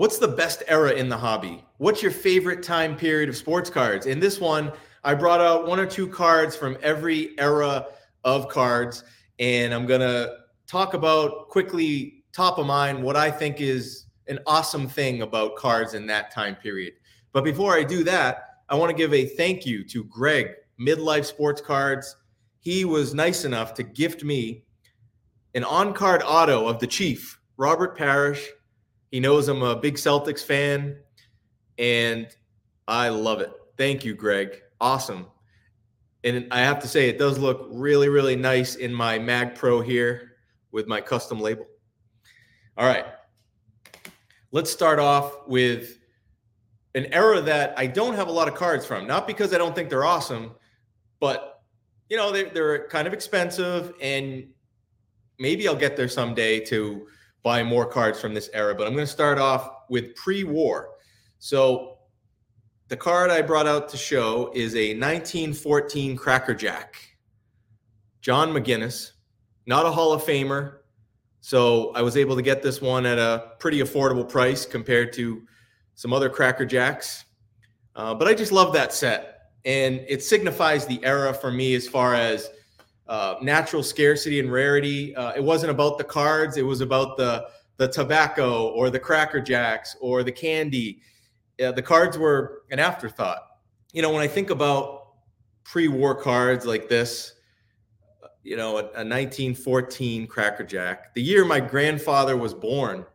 What's the best era in the hobby? What's your favorite time period of sports cards? In this one, I brought out one or two cards from every era of cards, and I'm going to talk about quickly, top of mind, what I think is an awesome thing about cards in that time period. But before I do that, I want to give a thank you to Greg, Midlife Sports Cards. He was nice enough to gift me an on-card auto of the Chief, Robert Parrish. He knows I'm a big Celtics fan, and I love it. Thank you, Greg. Awesome. And I have to say, it does look really, really nice in my Mag Pro here with my custom label. All right. Let's start off with an era that I don't have a lot of cards from. Not because I don't think they're awesome, but, you know, they're kind of expensive, and maybe I'll get there someday to buy more cards from this era. But I'm going to start off with pre-war. So the card I brought out to show is a 1914 Cracker Jack. John McGinnis, not a Hall of Famer. So I was able to get this one at a pretty affordable price compared to some other Cracker Jacks. But I just love that set. And it signifies the era for me as far as natural scarcity and rarity. It wasn't about the cards. It was about the tobacco or the Cracker Jacks or the candy. The cards were an afterthought. You know, when I think about pre-war cards like this, you know, a 1914 Cracker Jack, the year my grandfather was born,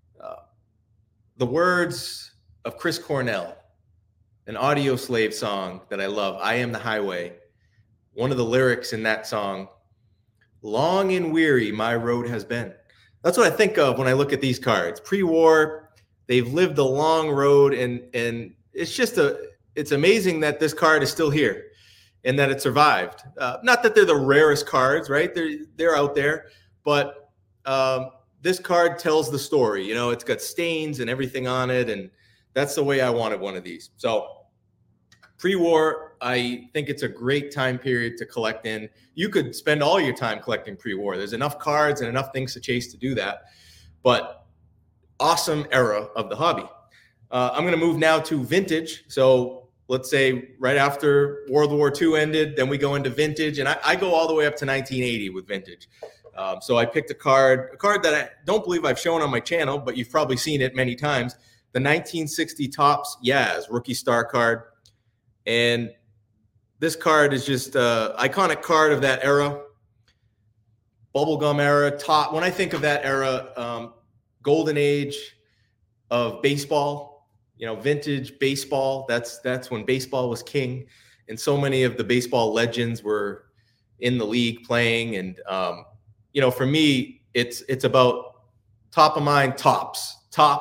the words of Chris Cornell, an Audio Slave song that I love, I Am the Highway. One of the lyrics in that song, long and weary my road has been. That's what I think of when I look at these cards. Pre-war, they've lived a long road, and it's amazing that this card is still here and that it survived. Not that they're the rarest cards, right? They're out there, but this card tells the story. You know, it's got stains and everything on it, and that's the way I wanted one of these. So pre-war, I think it's a great time period to collect in. You could spend all your time collecting pre-war. There's enough cards and enough things to chase to do that. But awesome era of the hobby. I'm going to move now to vintage. So let's say right after World War II ended, then we go into vintage. And I go all the way up to 1980 with vintage. So I picked a card that I don't believe I've shown on my channel, but you've probably seen it many times. The 1960 Topps Yaz Rookie Star card. And this card is just an iconic card of that era, bubblegum era. Top. When I think of that era, golden age of baseball, you know, vintage baseball. That's when baseball was king, and so many of the baseball legends were in the league playing. And you know, for me, it's about top of mind Topps.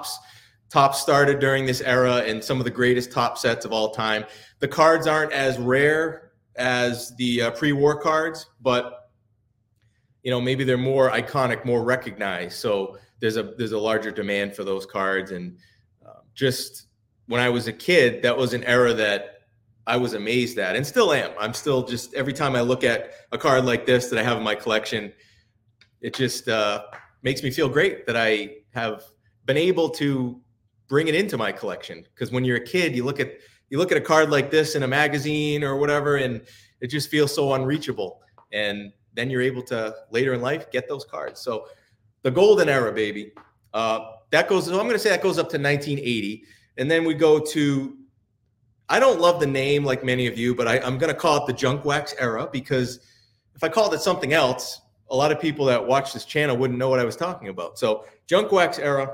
Topps started during this era, and some of the greatest top sets of all time. The cards aren't as rare as the pre-war cards, but you know, maybe they're more iconic, more recognized. So there's a larger demand for those cards. And just when I was a kid, that was an era that I was amazed at, and still am. I'm still just, every time I look at a card like this that I have in my collection, it just makes me feel great that I have been able to bring it into my collection. Because when you're a kid, you look at a card like this in a magazine or whatever, and it just feels so unreachable. And then you're able to later in life get those cards. So the golden era, baby. That goes. So I'm going to say that goes up to 1980, and then we go to. I don't love the name like many of you, but I'm going to call it the junk wax era, because if I called it something else, a lot of people that watch this channel wouldn't know what I was talking about. So junk wax era.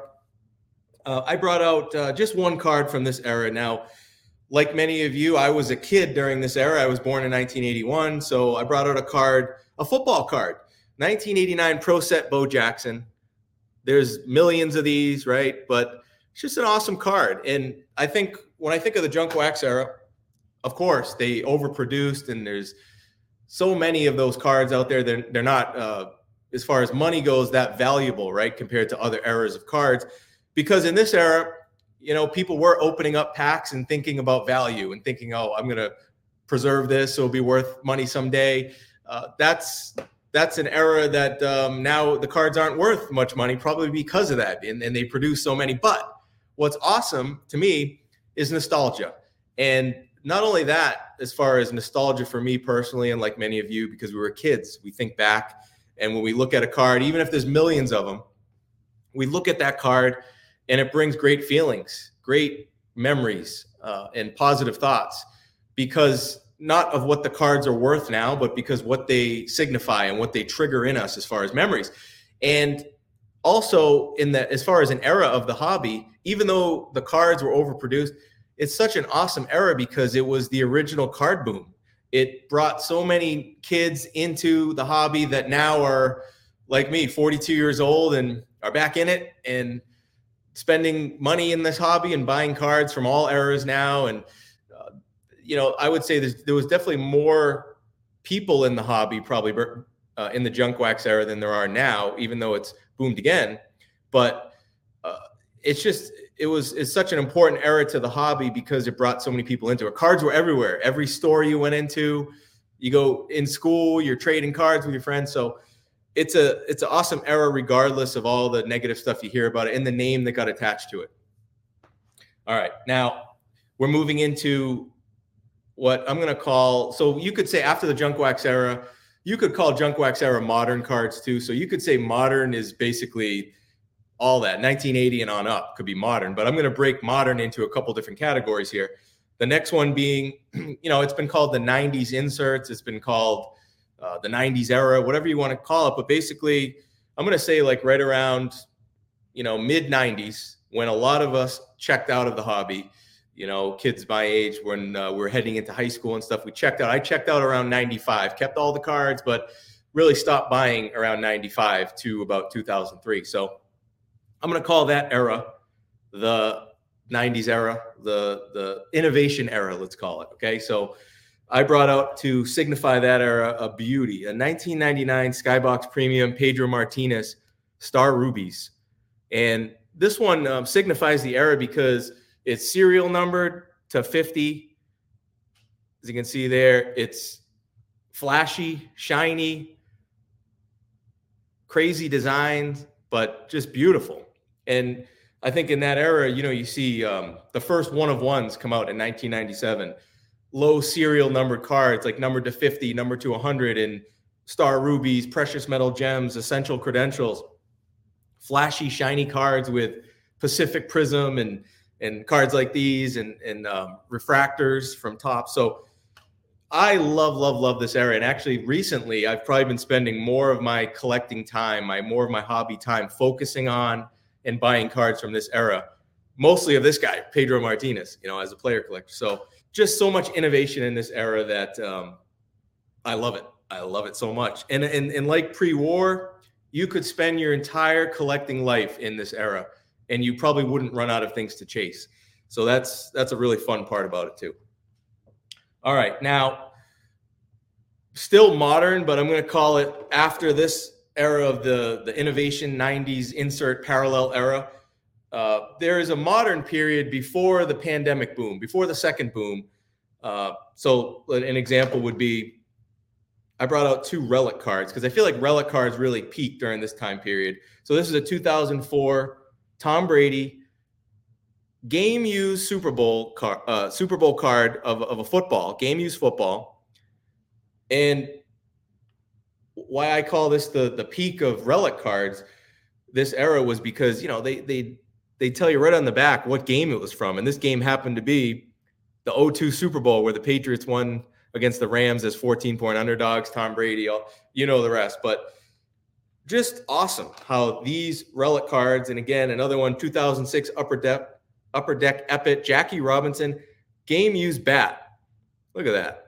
I brought out just one card from this era. Now, like many of you, I was a kid during this era. I was born in 1981, so I brought out a football card, 1989 Pro Set Bo Jackson. There's millions of these, right? But it's just an awesome card. And I think when I think of the junk wax era, of course, they overproduced, and there's so many of those cards out there. They're not, as far as money goes, that valuable, right, compared to other eras of cards. Because in this era, you know, people were opening up packs and thinking about value and thinking, oh, I'm going to preserve this, so it'll be worth money someday. That's an era that now the cards aren't worth much money, probably because of that, and they produce so many. But what's awesome to me is nostalgia. And not only that, as far as nostalgia for me personally, and like many of you, because we were kids, we think back, and when we look at a card, even if there's millions of them, we look at that card and it brings great feelings, great memories, and positive thoughts, because not of what the cards are worth now, but because what they signify and what they trigger in us as far as memories. And also as far as an era of the hobby, even though the cards were overproduced, it's such an awesome era because it was the original card boom. It brought so many kids into the hobby that now are like me, 42 years old, and are back in it and spending money in this hobby and buying cards from all eras now. And, I would say there was definitely more people in the hobby probably in the junk wax era than there are now, even though it's boomed again. But it's such an important era to the hobby because it brought so many people into it. Cards were everywhere. Every store you went into, you go in school, you're trading cards with your friends. So it's an awesome era, regardless of all the negative stuff you hear about it and the name that got attached to it. All right, now we're moving into what I'm going to call, so you could say after the junk wax era, you could call junk wax era modern cards too. So you could say modern is basically all that. 1980 and on up could be modern, but I'm going to break modern into a couple different categories here. The next one being, it's been called the 90s inserts. It's been called the 90s era, whatever you want to call it. But basically, I'm going to say like right around, mid 90s, when a lot of us checked out of the hobby, kids my age, when we were heading into high school and stuff, we checked out. I checked out around 95, kept all the cards, but really stopped buying around 95 to about 2003. So I'm going to call that era the 90s era, the innovation era, let's call it. Okay. So I brought out, to signify that era, a beauty, a 1999 Skybox Premium Pedro Martinez Star Rubies. And this one signifies the era because it's serial numbered to 50. As you can see there, it's flashy, shiny, crazy designs, but just beautiful. And I think in that era, you see the first one of ones come out in 1997. Low serial numbered cards, like numbered to 50, numbered to 100, and Star Rubies, precious metal gems, essential credentials, flashy, shiny cards with Pacific Prism and cards like these and refractors from top. So I love this era. And actually recently, I've probably been spending more of my collecting time, more of my hobby time focusing on and buying cards from this era, mostly of this guy, Pedro Martinez, as a player collector. So just so much innovation in this era that I love it. I love it so much. And like pre-war, you could spend your entire collecting life in this era, and you probably wouldn't run out of things to chase. So that's a really fun part about it too. All right, now still modern, but I'm going to call it after this era of the innovation 90s insert parallel era. There is a modern period before the pandemic boom, before the second boom. So an example would be, I brought out two relic cards because I feel like relic cards really peaked during this time period. So this is a 2004 Tom Brady game used Super Bowl card of a football, game used football. And why I call this the peak of relic cards, this era, was because they tell you right on the back what game it was from, and this game happened to be the 2002 Super Bowl where the Patriots won against the Rams as 14-point underdogs. Tom Brady, the rest. But just awesome how these relic cards, and again, another one, 2006 Upper Deck Epic, Jackie Robinson, game used bat. Look at that.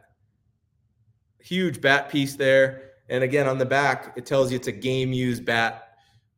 Huge bat piece there. And again, on the back, it tells you it's a game used bat.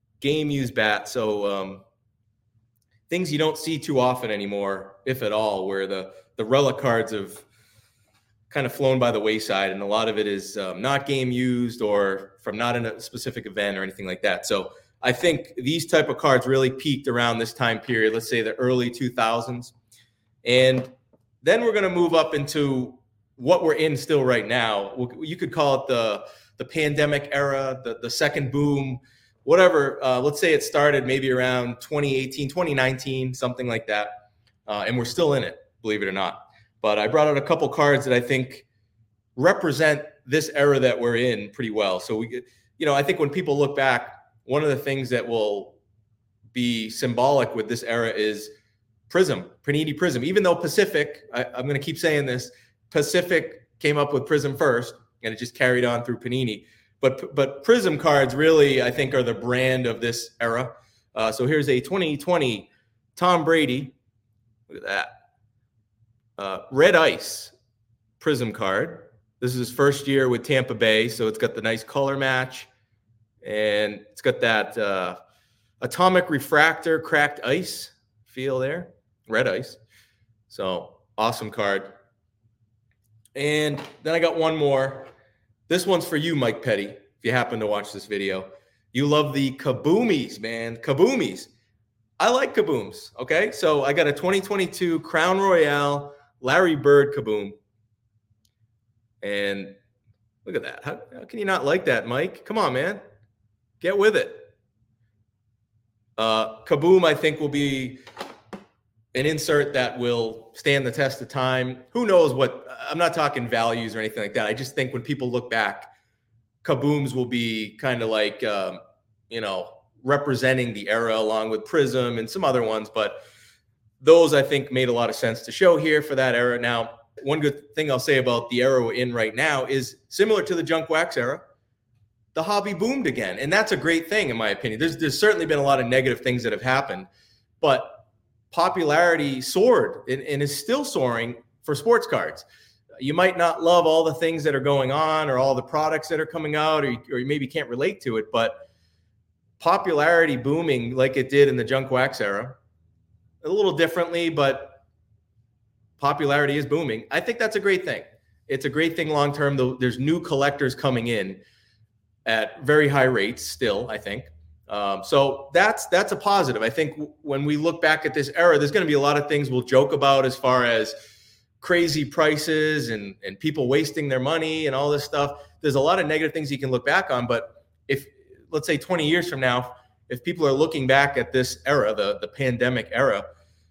So things you don't see too often anymore, if at all, where the relic cards have kind of flown by the wayside, and a lot of it is not game used or from not in a specific event or anything like that. So I think these type of cards really peaked around this time period, let's say the early 2000s. And then we're going to move up into what we're in still right now. You could call it the pandemic era, the second boom, whatever. Let's say it started maybe around 2018, 2019, something like that. And we're still in it, believe it or not. But I brought out a couple cards that I think represent this era that we're in pretty well. So I think when people look back, one of the things that will be symbolic with this era is Prism, Panini Prism. Even though Pacific, I'm going to keep saying this, Pacific came up with Prism first, and it just carried on through Panini. But Prism cards really, I think, are the brand of this era. So here's a 2020 Tom Brady. Look at that. Red Ice Prism card. This is his first year with Tampa Bay, so it's got the nice color match, and it's got that atomic refractor cracked ice feel there, red ice. So awesome card. And then I got one more. This one's for you, Mike Petty, if you happen to watch this video. You love the Kaboomies, man. Kaboomies. I like Kabooms, okay? So I got a 2022 Crown Royale Larry Bird Kaboom. And look at that. How can you not like that, Mike? Come on, man. Get with it. Kaboom, I think, will be an insert that will stand the test of time. Who knows what – I'm not talking values or anything like that. I just think when people look back, Kabooms will be kind of like, representing the era along with Prism and some other ones. But those, I think, made a lot of sense to show here for that era. Now, one good thing I'll say about the era we're in right now is similar to the junk wax era, the hobby boomed again. And that's a great thing, in my opinion. There's certainly been a lot of negative things that have happened, but popularity soared and is still soaring for sports cards. You might not love all the things that are going on or all the products that are coming out, or you maybe can't relate to it, but popularity booming like it did in the junk wax era, a little differently, but popularity is booming. I think that's a great thing. It's a great thing long term, though. There's new collectors coming in at very high rates still, I think. So that's a positive. I think when we look back at this era, there's going to be a lot of things we'll joke about as far as crazy prices and people wasting their money and all this stuff. There's a lot of negative things you can look back on. But if, let's say 20 years from now, if people are looking back at this era, the pandemic era,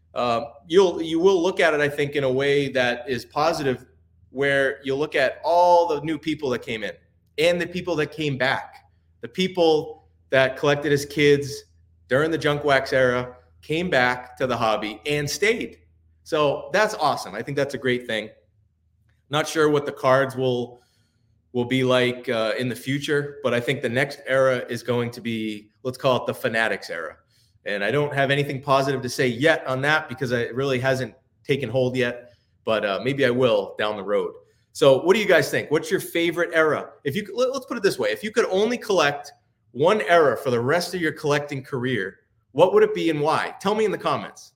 you will look at it, I think, in a way that is positive, where you'll look at all the new people that came in and the people that came back, the people that collected as kids during the junk wax era, came back to the hobby and stayed. So that's awesome. I think that's a great thing. Not sure what the cards will be like in the future, but I think the next era is going to be, let's call it the Fanatics era. And I don't have anything positive to say yet on that because it really hasn't taken hold yet, but maybe I will down the road. So what do you guys think? What's your favorite era? Let's put it this way. If you could only collect one era for the rest of your collecting career, what would it be and why? Tell me in the comments.